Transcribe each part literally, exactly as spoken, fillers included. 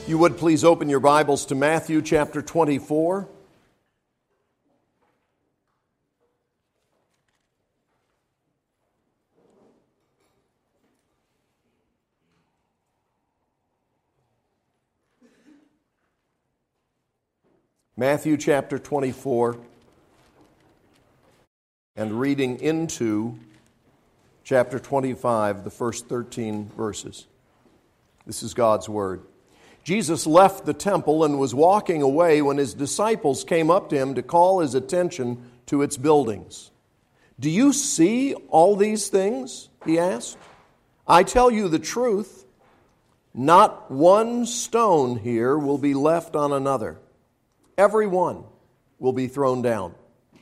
You would please open your Bibles to Matthew chapter twenty-four. Matthew chapter twenty-four, and reading into chapter twenty-five, the first thirteen verses. This is God's Word. Jesus left the temple and was walking away when his disciples came up to him to call his attention to its buildings. "Do you see all these things?" he asked. "I tell you the truth, not one stone here will be left on another. Every one will be thrown down."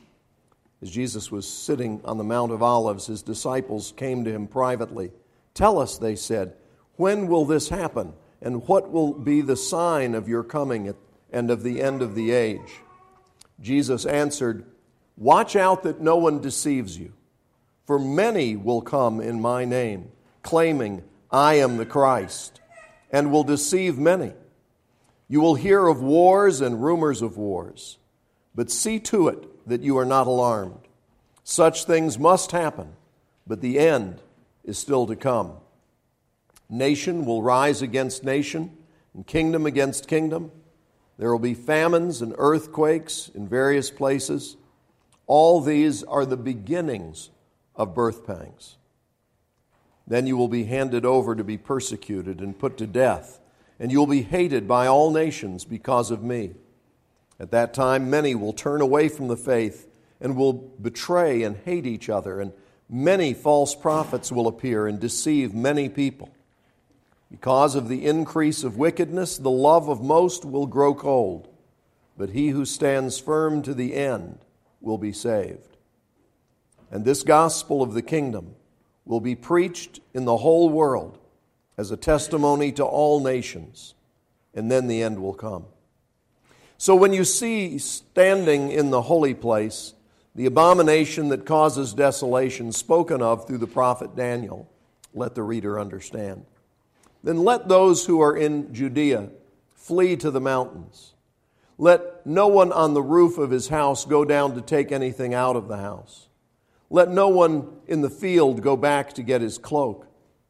As Jesus was sitting on the Mount of Olives, his disciples came to him privately. "Tell us," they said, "when will this happen? And what will be the sign of your coming and of the end of the age?" Jesus answered, "Watch out that no one deceives you. For many will come in my name, claiming, 'I am the Christ,' and will deceive many. You will hear of wars and rumors of wars, but see to it that you are not alarmed. Such things must happen, but the end is still to come. Nation will rise against nation, and kingdom against kingdom. There will be famines and earthquakes in various places. All these are the beginnings of birth pangs. Then you will be handed over to be persecuted and put to death, and you will be hated by all nations because of me. At that time, many will turn away from the faith and will betray and hate each other, and many false prophets will appear and deceive many people. Because of the increase of wickedness, the love of most will grow cold, but he who stands firm to the end will be saved. And this gospel of the kingdom will be preached in the whole world as a testimony to all nations, and then the end will come. So when you see standing in the holy place the abomination that causes desolation spoken of through the prophet Daniel, let the reader understand. Then let those who are in Judea flee to the mountains. Let no one on the roof of his house go down to take anything out of the house. Let no one in the field go back to get his cloak.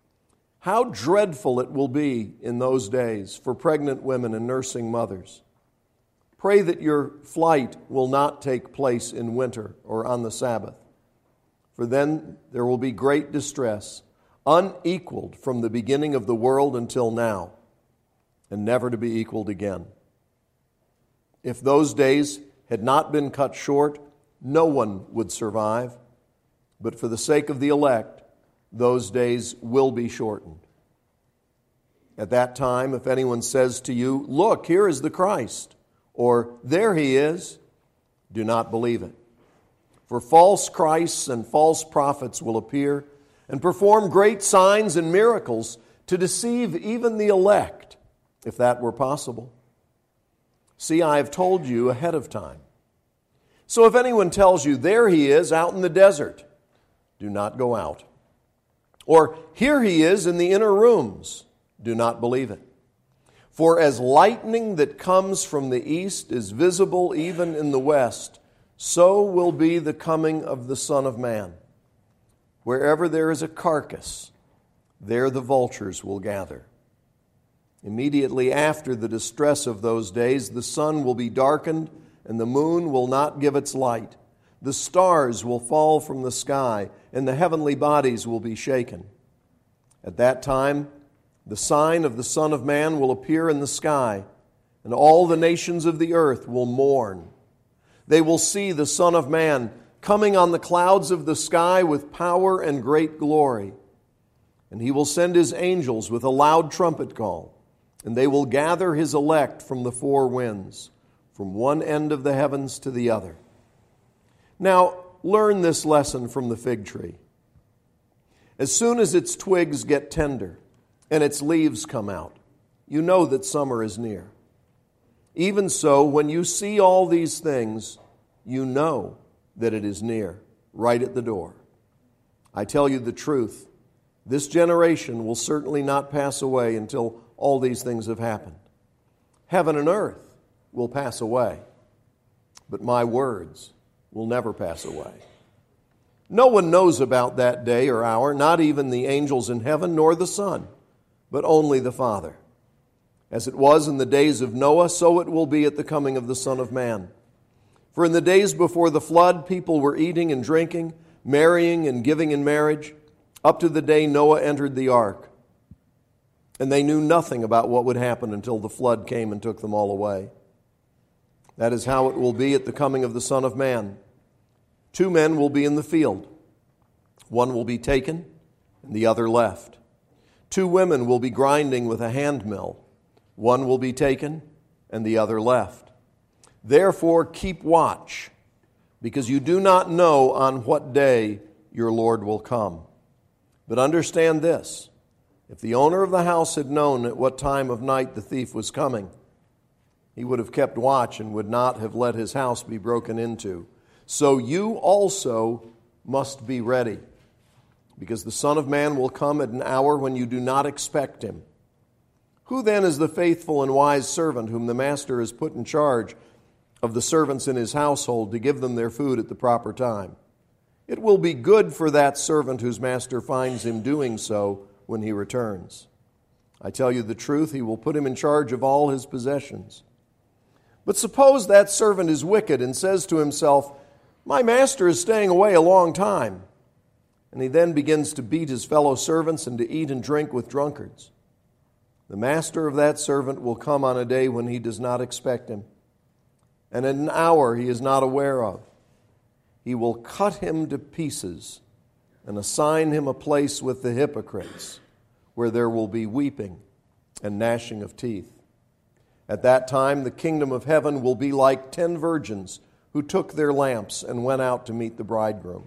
How dreadful it will be in those days for pregnant women and nursing mothers. Pray that your flight will not take place in winter or on the Sabbath, for then there will be great distress, unequaled from the beginning of the world until now, and never to be equaled again. If those days had not been cut short, no one would survive, but for the sake of the elect, those days will be shortened. At that time, if anyone says to you, 'Look, here is the Christ,' or 'There he is,' do not believe it. For false Christs and false prophets will appear and perform great signs and miracles to deceive even the elect, if that were possible. See, I have told you ahead of time. So if anyone tells you, 'There he is out in the desert,' do not go out. Or 'Here he is in the inner rooms,' do not believe it. For as lightning that comes from the east is visible even in the west, so will be the coming of the Son of Man. Wherever there is a carcass, there the vultures will gather. Immediately after the distress of those days, the sun will be darkened, and the moon will not give its light. The stars will fall from the sky, and the heavenly bodies will be shaken. At that time, the sign of the Son of Man will appear in the sky, and all the nations of the earth will mourn. They will see the Son of Man coming on the clouds of the sky with power and great glory. And he will send his angels with a loud trumpet call, and they will gather his elect from the four winds, from one end of the heavens to the other. Now, learn this lesson from the fig tree. As soon as its twigs get tender and its leaves come out, you know that summer is near. Even so, when you see all these things, you know that it is near, right at the door. I tell you the truth, this generation will certainly not pass away until all these things have happened. heaven and earth will pass away, but my words will never pass away. No one knows about that day or hour, not even the angels in heaven, nor the Son, but only the Father. As it was in the days of Noah, so it will be at the coming of the Son of Man. For in the days before the flood, people were eating and drinking, marrying and giving in marriage, up to the day Noah entered the ark. And they knew nothing about what would happen until the flood came and took them all away. That is how it will be at the coming of the Son of Man. Two men will be in the field. One will be taken, and the other left. Two women will be grinding with a hand mill. One will be taken, and the other left. Therefore keep watch, because you do not know on what day your Lord will come. But understand this, if the owner of the house had known at what time of night the thief was coming, he would have kept watch and would not have let his house be broken into. So you also must be ready, because the Son of Man will come at an hour when you do not expect him. Who then is the faithful and wise servant whom the master has put in charge of the servants in his household to give them their food at the proper time? It will be good for that servant whose master finds him doing so when he returns. I tell you the truth, he will put him in charge of all his possessions. But suppose that servant is wicked and says to himself, my master is staying away a long time. And he then begins to beat his fellow servants and to eat and drink with drunkards. The master of that servant will come on a day when he does not expect him, and at an hour he is not aware of. He will cut him to pieces and assign him a place with the hypocrites, where there will be weeping and gnashing of teeth. At that time the kingdom of heaven will be like ten virgins who took their lamps and went out to meet the bridegroom.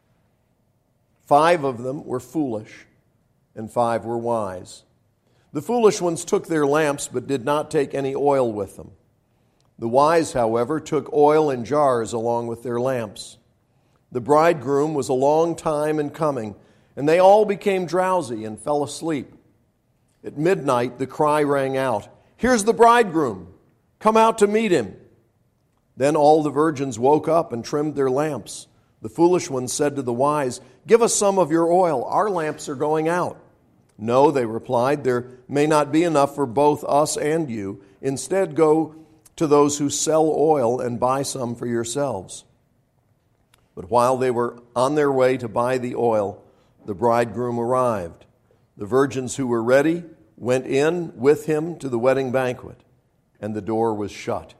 Five of them were foolish, and five were wise. The foolish ones took their lamps, but did not take any oil with them. The wise, however, took oil in jars along with their lamps. The bridegroom was a long time in coming, and they all became drowsy and fell asleep. At midnight the cry rang out, here's the bridegroom, come out to meet him. Then all the virgins woke up and trimmed their lamps. The foolish ones said to the wise, give us some of your oil, our lamps are going out. No, they replied, there may not be enough for both us and you. Instead, go to those who sell oil and buy some for yourselves. But while they were on their way to buy the oil, the bridegroom arrived. The virgins who were ready went in with him to the wedding banquet, and the door was shut.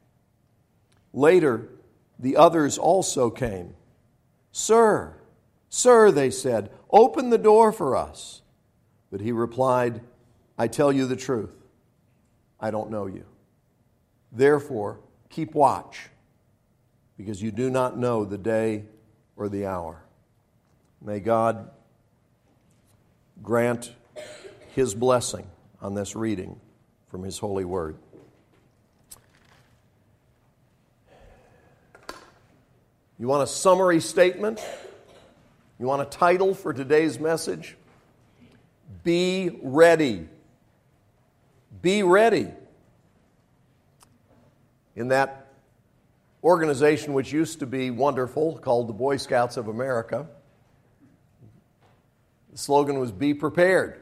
Later, the others also came. Sir, sir, they said, open the door for us. But he replied, I tell you the truth, I don't know you. Therefore, keep watch, because you do not know the day or the hour. May God grant his blessing on this reading from his holy word. You want a summary statement? You want a title for today's message? Be ready. Be ready. In that organization which used to be wonderful, called the Boy Scouts of America, the slogan was be prepared.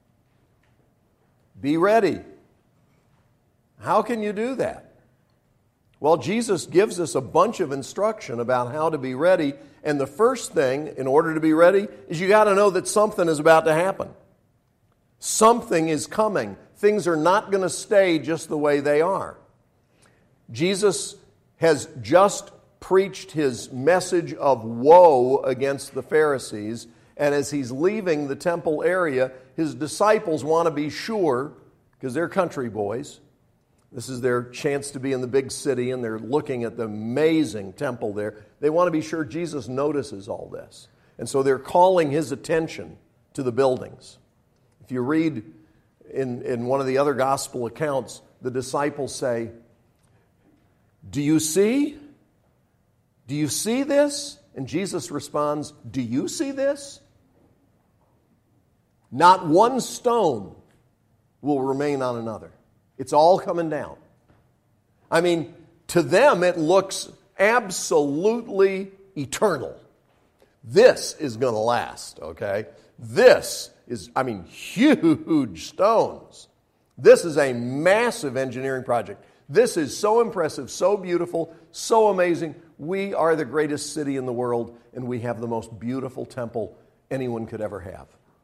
Be ready. How can you do that? Well, Jesus gives us a bunch of instruction about how to be ready, and the first thing, in order to be ready, is you got to know that something is about to happen. Something is coming. Things are not going to stay just the way they are. Jesus has just preached his message of woe against the Pharisees, and as he's leaving the temple area, his disciples want to be sure, because they're country boys, this is their chance to be in the big city, and they're looking at the amazing temple there. They want to be sure Jesus notices all this. And so they're calling his attention to the buildings. If you read in, in one of the other gospel accounts, the disciples say, do you see? Do you see this? And Jesus responds, do you see this? Not one stone will remain on another. It's all coming down. I mean, to them it looks absolutely eternal. This is going to last, okay? This is, I mean, huge stones. This is a massive engineering project. This is so impressive, so beautiful, so amazing. We are the greatest city in the world, and we have the most beautiful temple anyone could ever have.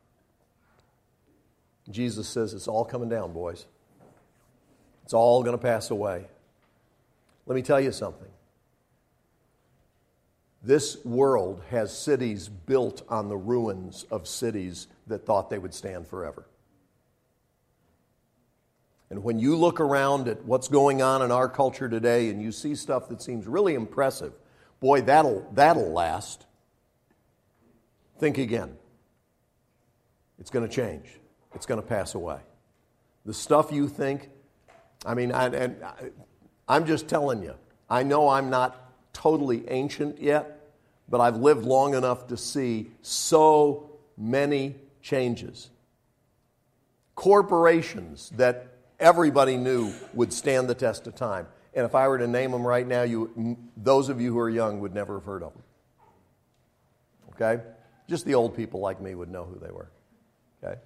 Jesus says it's all coming down, boys. It's all going to pass away. Let me tell you something. This world has cities built on the ruins of cities that thought they would stand forever. And when you look around at what's going on in our culture today and you see stuff that seems really impressive, boy, that'll, that'll last. Think again. It's going to change. It's going to pass away. The stuff you think, I mean, I, and I, I'm just telling you, I know I'm not totally ancient yet, but I've lived long enough to see so many changes. Corporations that everybody knew would stand the test of time. And if I were to name them right now, you, those of you who are young would never have heard of them. Okay? Just the old people like me would know who they were. Okay?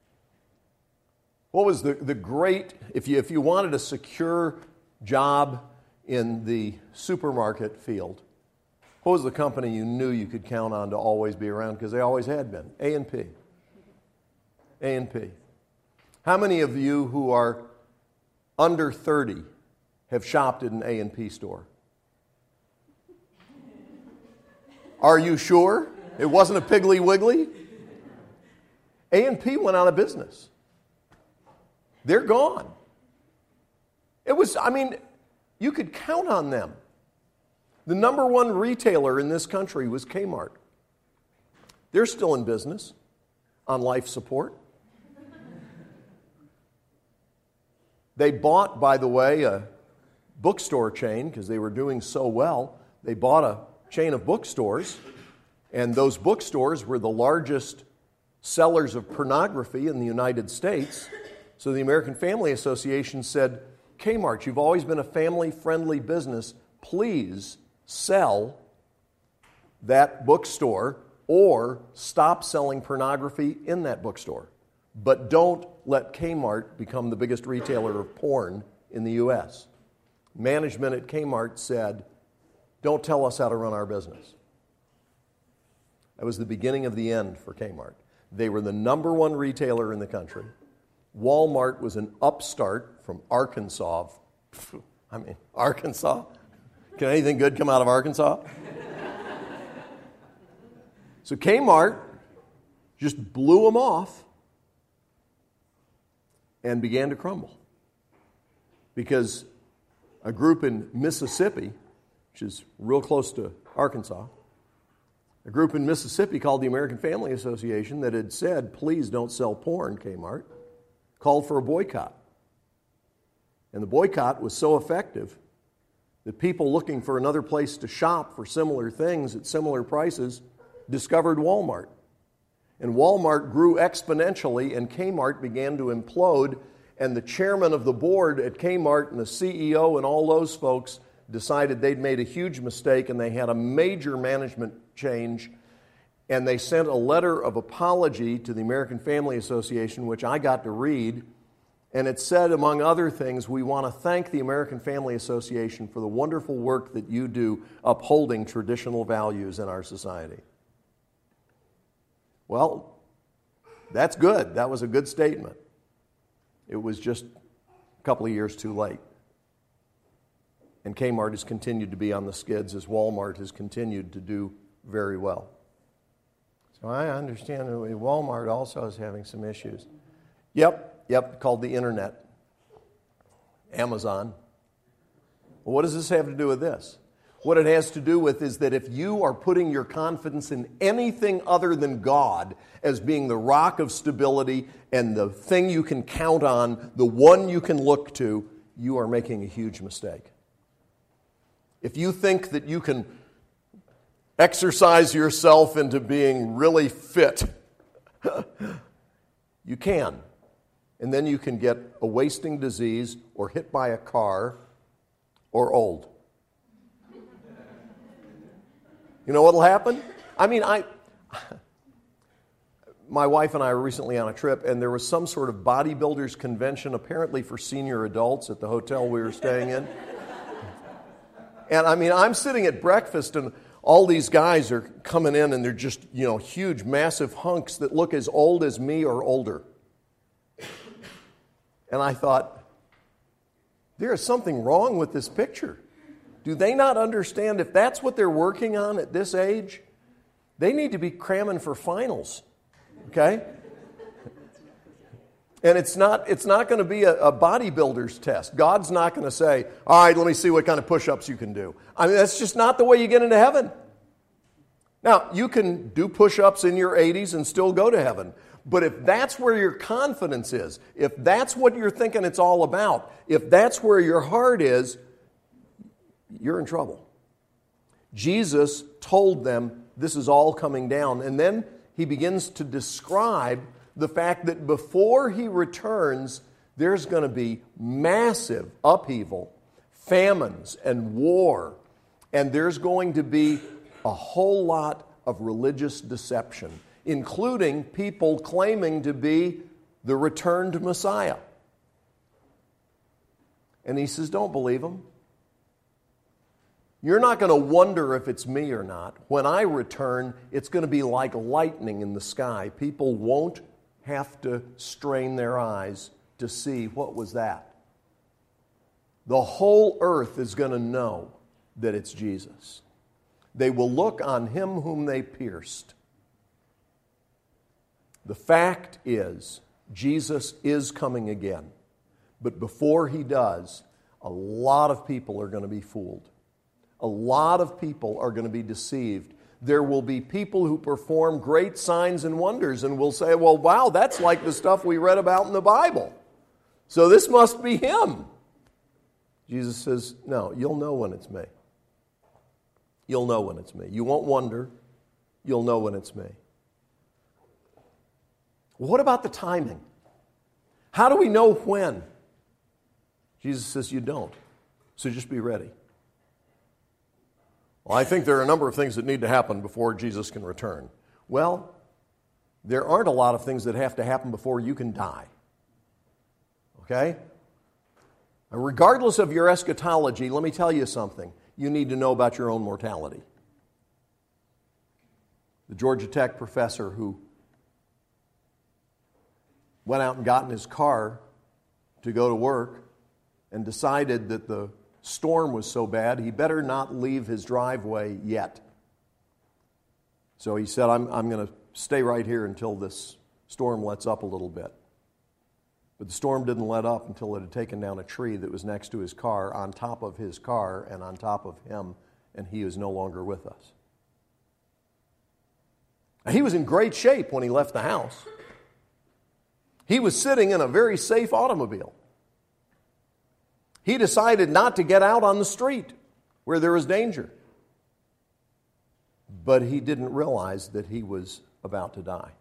What was the, the great, if you, if you wanted a secure job in the supermarket field, what was the company you knew you could count on to always be around? Because they always had been. A and P. A and P. How many of you who are under thirty have shopped at an A and P store? Are you sure it wasn't a Piggly Wiggly? A and P went out of business. They're gone. It was, I mean, you could count on them. The number one retailer in this country was Kmart. They're still in business on life support. They bought, by the way, a bookstore chain because they were doing so well. They bought a chain of bookstores, and those bookstores were the largest sellers of pornography in the United States. So the American Family Association said, Kmart, you've always been a family-friendly business. Please sell that bookstore or stop selling pornography in that bookstore. But don't let Kmart become the biggest retailer of porn in the U S. Management at Kmart said, don't tell us how to run our business. That was the beginning of the end for Kmart. They were the number one retailer in the country. Walmart was an upstart from Arkansas. I mean, Arkansas? Can anything good come out of Arkansas? So Kmart just blew them off and began to crumble. Because a group in Mississippi, which is real close to Arkansas, a group in Mississippi called the American Family Association that had said, please don't sell porn, Kmart, called for a boycott. And the boycott was so effective that people looking for another place to shop for similar things at similar prices discovered Walmart. And Walmart grew exponentially, and Kmart began to implode, and the chairman of the board at Kmart and the C E O and all those folks decided they'd made a huge mistake, and they had a major management change, and they sent a letter of apology to the American Family Association, which I got to read, and it said, among other things, we want to thank the American Family Association for the wonderful work that you do upholding traditional values in our society. Well, that's good. That was a good statement. It was just a couple of years too late. And Kmart has continued to be on the skids as Walmart has continued to do very well. So I understand that Walmart also is having some issues. Yep, yep, called the internet. Amazon. Well, what does this have to do with this? What it has to do with is that if you are putting your confidence in anything other than God as being the rock of stability and the thing you can count on, the one you can look to, you are making a huge mistake. If you think that you can exercise yourself into being really fit, you can. and then you can get a wasting disease or hit by a car or old. You know what'll happen? I mean, I... My wife and I were recently on a trip, and there was some sort of bodybuilders convention, apparently for senior adults, at the hotel we were staying in. And I mean, I'm sitting at breakfast, and all these guys are coming in, and they're just, you know, huge, massive hunks that look as old as me or older. And I thought, there is something wrong with this picture. Do they not understand if that's what they're working on at this age? They need to be cramming for finals. Okay? And it's not it's not going to be a, a bodybuilder's test. God's not going to say, all right, let me see what kind of push-ups you can do. I mean, that's just not the way you get into heaven. Now, you can do push-ups in your eighties and still go to heaven. But if that's where your confidence is, if that's what you're thinking it's all about, if that's where your heart is, you're in trouble. Jesus told them this is all coming down. And then he begins to describe the fact that before he returns, there's going to be massive upheaval, famines, and war. And there's going to be a whole lot of religious deception, including people claiming to be the returned Messiah. And he says, don't believe them. You're not going to wonder if it's me or not. When I return, it's going to be like lightning in the sky. People won't have to strain their eyes to see what was that. The whole earth is going to know that it's Jesus. They will look on him whom they pierced. The fact is, Jesus is coming again. But before he does, a lot of people are going to be fooled. A lot of people are going to be deceived. There will be people who perform great signs and wonders and will say, well, wow, that's like the stuff we read about in the Bible. So this must be him. Jesus says, no, you'll know when it's me. You'll know when it's me. You won't wonder. You'll know when it's me. What about the timing? How do we know when? Jesus says, you don't. So just be ready. Well, I think there are a number of things that need to happen before Jesus can return. Well, there aren't a lot of things that have to happen before you can die. Okay? And regardless of your eschatology, let me tell you something. You need to know about your own mortality. The Georgia Tech professor who went out and got in his car to go to work and decided that the storm was so bad, he better not leave his driveway yet. So he said, I'm, I'm going to stay right here until this storm lets up a little bit. But the storm didn't let up until it had taken down a tree that was next to his car, on top of his car, and on top of him, and he is no longer with us. Now, he was in great shape when he left the house. He was sitting in a very safe automobile. He decided not to get out on the street where there was danger. But he didn't realize that he was about to die.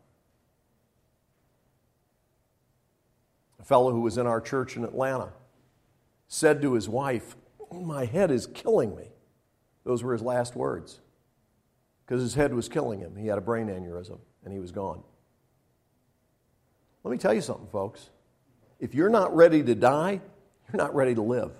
A fellow who was in our church in Atlanta said to his wife, my head is killing me. Those were his last words. Because his head was killing him. He had a brain aneurysm and he was gone. Let me tell you something, folks. If you're not ready to die, you're not ready to live.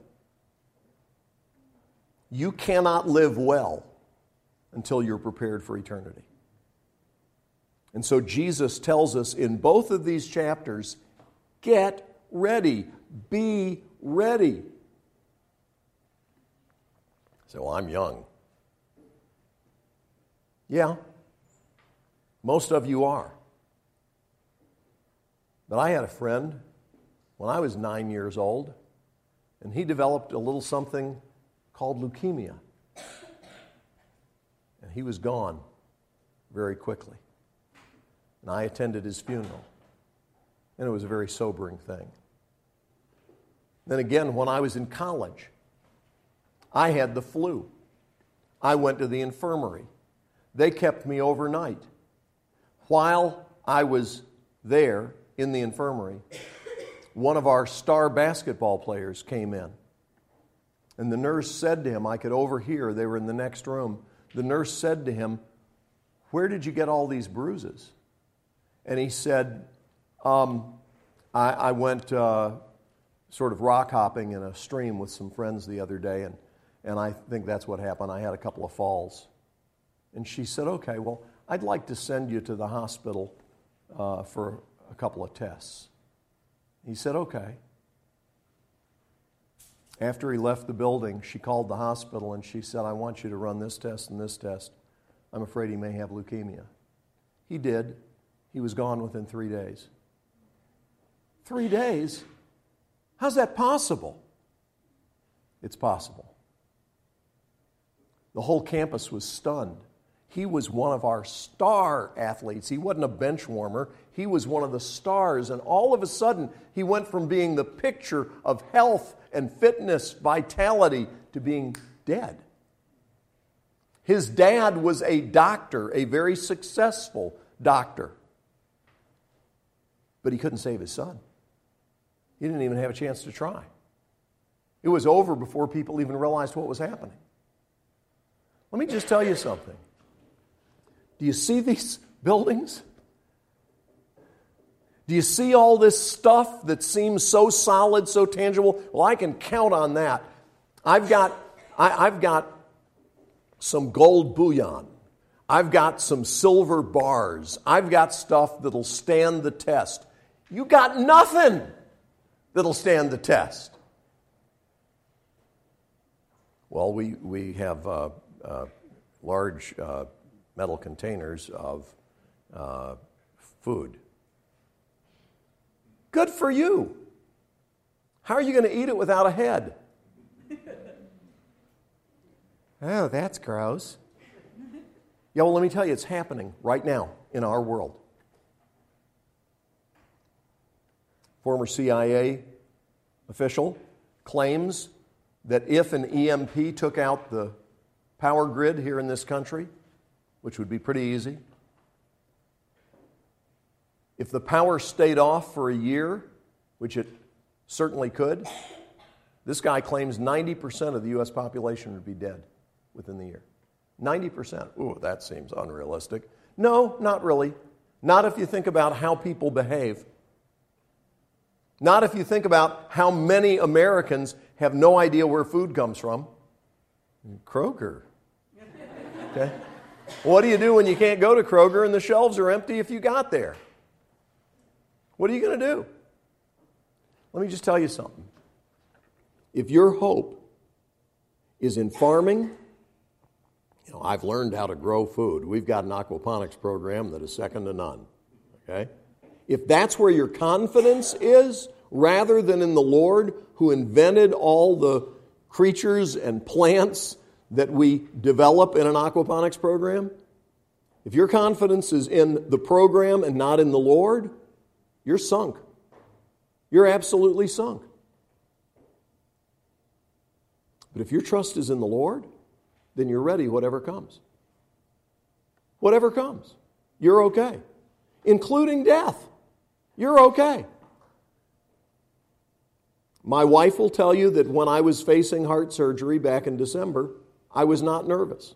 You cannot live well until you're prepared for eternity. And so Jesus tells us in both of these chapters, get ready. Be ready. So well, I'm young. Yeah, most of you are. But I had a friend when I was nine years old, and he developed a little something called leukemia. And he was gone very quickly. And I attended his funeral. And it was a very sobering thing. Then again, when I was in college, I had the flu. I went to the infirmary. They kept me overnight. While I was there in the infirmary, one of our star basketball players came in. And the nurse said to him, I could overhear, they were in the next room. The nurse said to him, where did you get all these bruises? And he said, um, I, I went uh, sort of rock hopping in a stream with some friends the other day, and, and I think that's what happened. I had a couple of falls. And she said, okay, well, I'd like to send you to the hospital uh, for a couple of tests. He said, okay. After he left the building, she called the hospital and she said, I want you to run this test and this test. I'm afraid he may have leukemia. He did. He was gone within three days. Three days? How's that possible? It's possible. The whole campus was stunned. He was one of our star athletes. He wasn't a bench warmer. He was one of the stars. And all of a sudden, he went from being the picture of health and fitness, vitality, to being dead. His dad was a doctor, a very successful doctor. But he couldn't save his son. He didn't even have a chance to try. It was over before people even realized what was happening. Let me just tell you something. Do you see these buildings? Do you see all this stuff that seems so solid, so tangible? Well, I can count on that. I've got, I, I've got some gold bullion. I've got some silver bars. I've got stuff that'll stand the test. You got nothing that'll stand the test. Well, we, we have uh, uh, large uh, metal containers of uh, food. Good for you. How are you going to eat it without a head? Oh, that's gross. Yeah, well, let me tell you, it's happening right now in our world. Former C I A official claims that if an E M P took out the power grid here in this country, which would be pretty easy, if the power stayed off for a year, which it certainly could, this guy claims ninety percent of the U S population would be dead within the year. ninety percent. Ooh, that seems unrealistic. No, not really. Not if you think about how people behave. Not if you think about how many Americans have no idea where food comes from. Kroger. Okay. What do you do when you can't go to Kroger and the shelves are empty if you got there? What are you going to do? Let me just tell you something. If your hope is in farming, you know, I've learned how to grow food. We've got an aquaponics program that is second to none. Okay? If that's where your confidence is, rather than in the Lord who invented all the creatures and plants that we develop in an aquaponics program, if your confidence is in the program and not in the Lord, you're sunk. You're absolutely sunk. But if your trust is in the Lord, then you're ready whatever comes. Whatever comes, you're okay. Including death, you're okay. My wife will tell you that when I was facing heart surgery back in December, I was not nervous.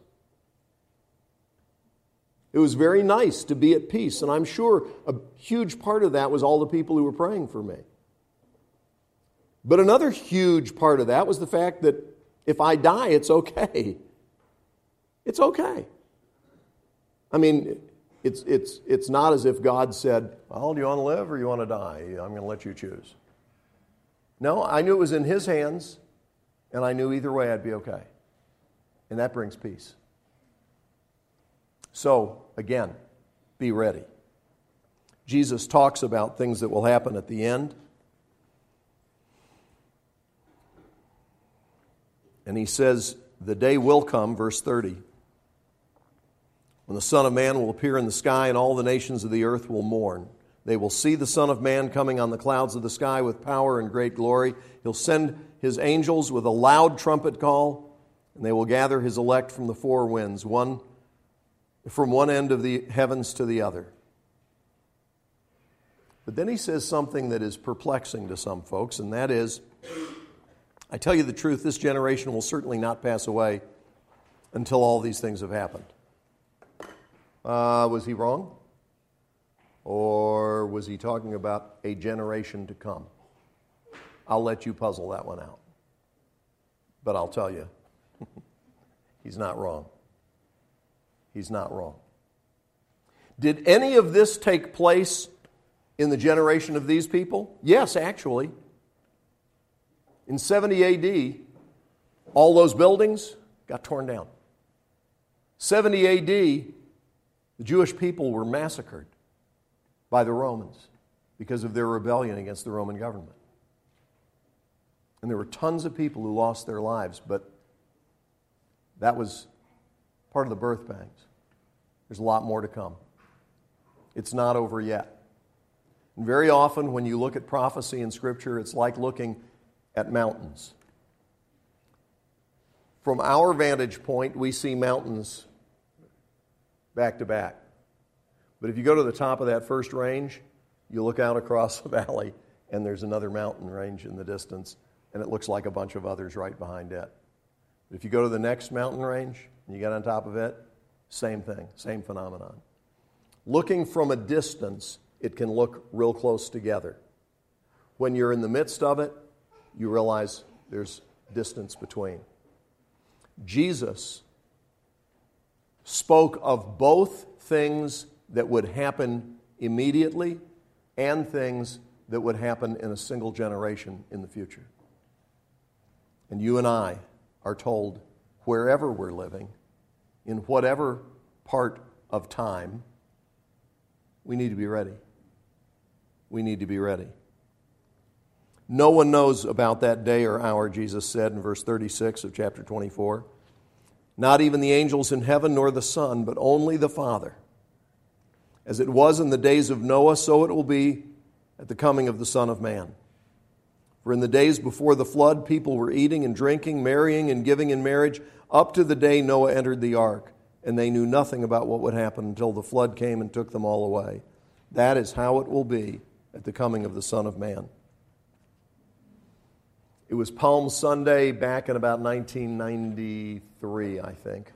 It was very nice to be at peace, and I'm sure a huge part of that was all the people who were praying for me. But another huge part of that was the fact that if I die, it's okay. It's okay. I mean, it's it's it's not as if God said, well, do you want to live or you want to die? I'm going to let you choose. No, I knew it was in His hands, and I knew either way I'd be okay. And that brings peace. So, again, be ready. Jesus talks about things that will happen at the end. And He says, the day will come, verse thirty, when the Son of Man will appear in the sky and all the nations of the earth will mourn. They will see the Son of Man coming on the clouds of the sky with power and great glory. He'll send His angels with a loud trumpet call, and they will gather His elect from the four winds, one from one end of the heavens to the other. But then he says something that is perplexing to some folks, and that is, I tell you the truth, this generation will certainly not pass away until all these things have happened. Uh, was he wrong? Or was he talking about a generation to come? I'll let you puzzle that one out. But I'll tell you, he's not wrong. He's not wrong. Did any of this take place in the generation of these people? Yes, actually. In seventy A D, all those buildings got torn down. seventy A D, the Jewish people were massacred by the Romans because of their rebellion against the Roman government. And there were tons of people who lost their lives, but that was part of the birth pangs. There's a lot more to come. It's not over yet. And very often when you look at prophecy in Scripture, it's like looking at mountains. From our vantage point, we see mountains back to back. But if you go to the top of that first range, you look out across the valley, and there's another mountain range in the distance, and it looks like a bunch of others right behind it. But if you go to the next mountain range, and you get on top of it, same thing, same phenomenon. Looking from a distance, it can look real close together. When you're in the midst of it, you realize there's distance between. Jesus spoke of both things that would happen immediately and things that would happen in a single generation in the future. And you and I are told, wherever we're living, in whatever part of time, we need to be ready. We need to be ready. No one knows about that day or hour, Jesus said in verse thirty-six of chapter twenty-four. Not even the angels in heaven nor the Son, but only the Father. As it was in the days of Noah, so it will be at the coming of the Son of Man. For in the days before the flood, people were eating and drinking, marrying and giving in marriage, up to the day Noah entered the ark, and they knew nothing about what would happen until the flood came and took them all away. That is how it will be at the coming of the Son of Man. It was Palm Sunday back in about nineteen ninety-three, I think.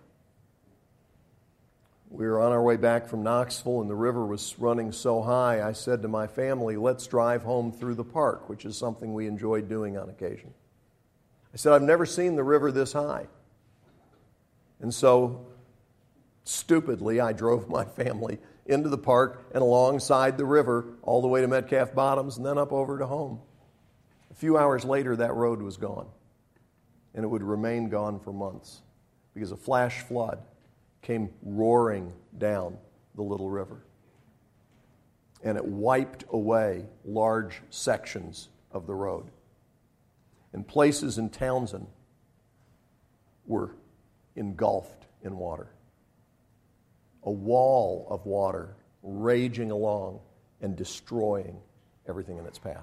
We were on our way back from Knoxville, and the river was running so high, I said to my family, let's drive home through the park, which is something we enjoyed doing on occasion. I said, I've never seen the river this high. And so, stupidly, I drove my family into the park and alongside the river, all the way to Metcalf Bottoms, and then up over to home. A few hours later, that road was gone, and it would remain gone for months because a flash flood came roaring down the little river, and it wiped away large sections of the road. And places in Townsend were engulfed in water. A wall of water raging along and destroying everything in its path.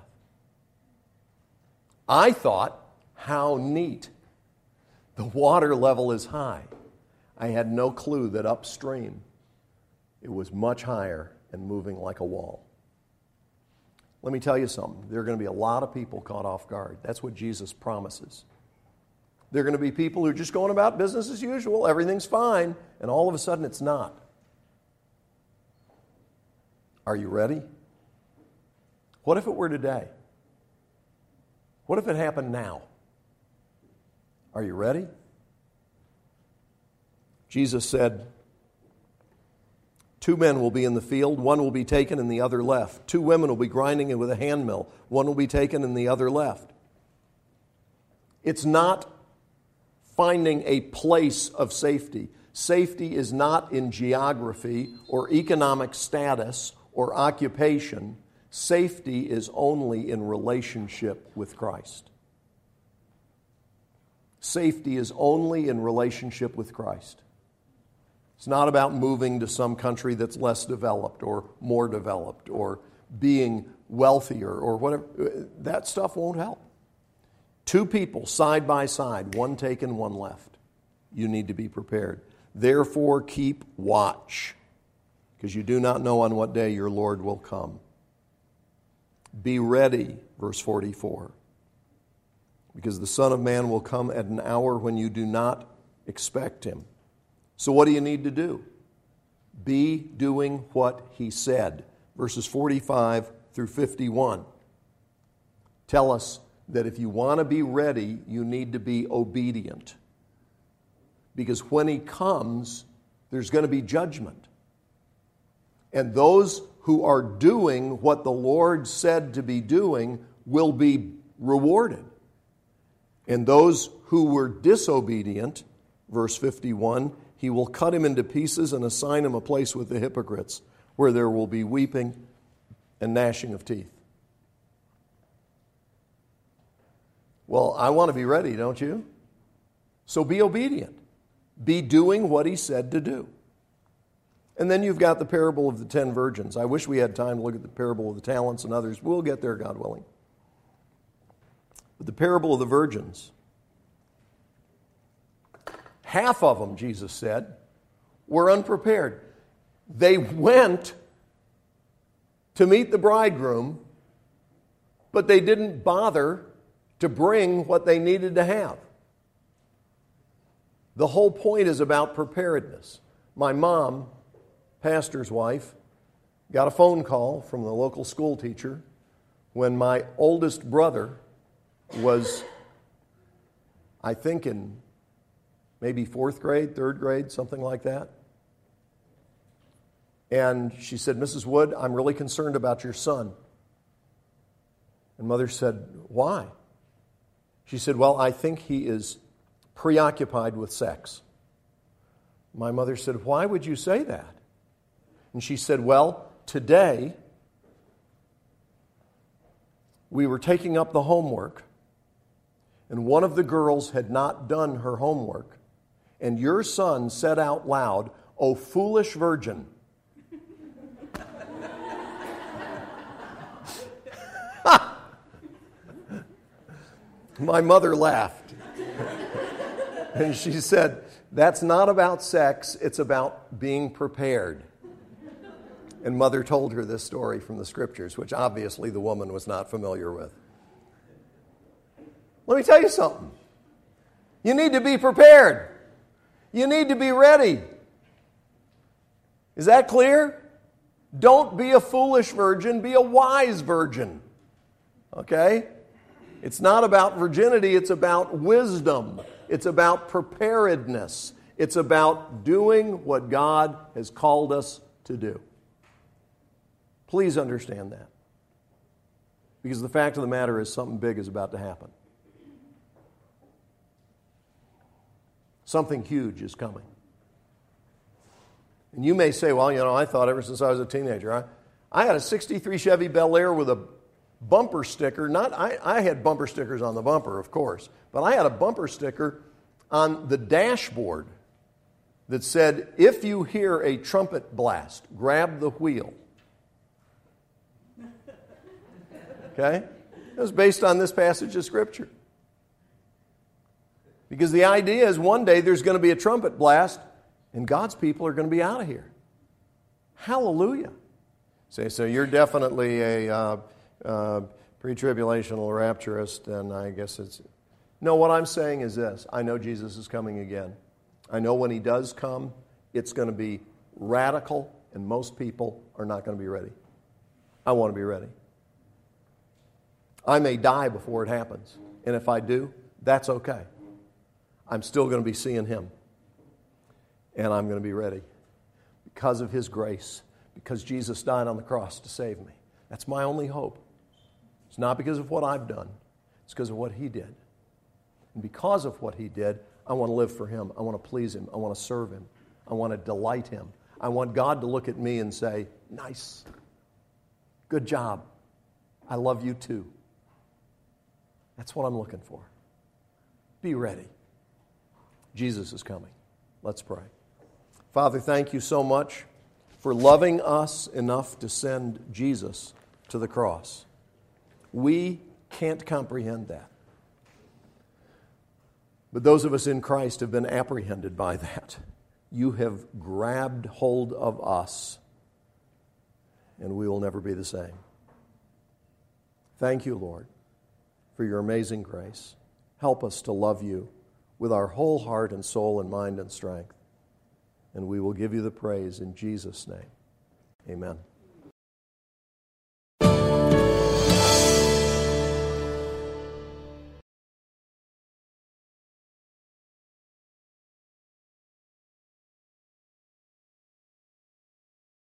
I thought, how neat. The water level is high. I had no clue that upstream it was much higher and moving like a wall. Let me tell you something. There are going to be a lot of people caught off guard. That's what Jesus promises. There are going to be people who are just going about business as usual. Everything's fine. And all of a sudden it's not. Are you ready? What if it were today? What if it happened now? Are you ready? Jesus said, two men will be in the field, one will be taken and the other left. Two women will be grinding with a hand mill, one will be taken and the other left. It's not finding a place of safety. Safety is not in geography or economic status or occupation. Safety is only in relationship with Christ. Safety is only in relationship with Christ. It's not about moving to some country that's less developed or more developed or being wealthier or whatever. That stuff won't help. Two people side by side, one taken, one left. You need to be prepared. Therefore, keep watch, because you do not know on what day your Lord will come. Be ready, verse forty-four, because the Son of Man will come at an hour when you do not expect him. So what do you need to do? Be doing what he said. Verses forty-five through fifty-one tell us that if you want to be ready, you need to be obedient. Because when he comes, there's going to be judgment. And those who are doing what the Lord said to be doing will be rewarded. And those who were disobedient, verse fifty-one, he will cut him into pieces and assign him a place with the hypocrites, where there will be weeping and gnashing of teeth. Well, I want to be ready, don't you? So be obedient. Be doing what he said to do. And then you've got the parable of the ten virgins. I wish we had time to look at the parable of the talents and others. We'll get there, God willing. But the parable of the virgins, half of them, Jesus said, were unprepared. They went to meet the bridegroom, but they didn't bother to bring what they needed to have. The whole point is about preparedness. My mom, pastor's wife, got a phone call from the local school teacher when my oldest brother was, I think, in maybe fourth grade, third grade, something like that. And she said, Missus Wood, I'm really concerned about your son. And Mother said, why? She said, well, I think he is preoccupied with sex. My mother said, why would you say that? And she said, well, today we were taking up the homework, and one of the girls had not done her homework, and your son said out loud, "O foolish virgin." My mother laughed. And she said, that's not about sex, it's about being prepared. And Mother told her this story from the Scriptures, which obviously the woman was not familiar with. Let me tell you something. You need to be prepared. You need to be ready. Is that clear? Don't be a foolish virgin, be a wise virgin. Okay? It's not about virginity, it's about wisdom. It's about preparedness. It's about doing what God has called us to do. Please understand that. Because the fact of the matter is something big is about to happen. Something huge is coming. And you may say, well, you know, I thought ever since I was a teenager, I, I had a sixty-three Chevy Bel Air with a bumper sticker. Not I, I had bumper stickers on the bumper, of course, but I had a bumper sticker on the dashboard that said, if you hear a trumpet blast, grab the wheel. Okay? It was based on this passage of Scripture. Because the idea is one day there's going to be a trumpet blast and God's people are going to be out of here. Hallelujah. Say, so you're definitely a uh, uh, pre-tribulational rapturist, and I guess it's... No, what I'm saying is this. I know Jesus is coming again. I know when he does come, it's going to be radical, and most people are not going to be ready. I want to be ready. I may die before it happens, and if I do, that's okay. I'm still going to be seeing him, and I'm going to be ready because of his grace, because Jesus died on the cross to save me. That's my only hope. It's not because of what I've done. It's because of what he did. And because of what he did, I want to live for him. I want to please him. I want to serve him. I want to delight him. I want God to look at me and say, nice. Good job. I love you too. That's what I'm looking for. Be ready. Jesus is coming. Let's pray. Father, thank you so much for loving us enough to send Jesus to the cross. We can't comprehend that. But those of us in Christ have been apprehended by that. You have grabbed hold of us, and we will never be the same. Thank you, Lord, for your amazing grace. Help us to love you with our whole heart and soul and mind and strength. And we will give you the praise in Jesus' name. Amen.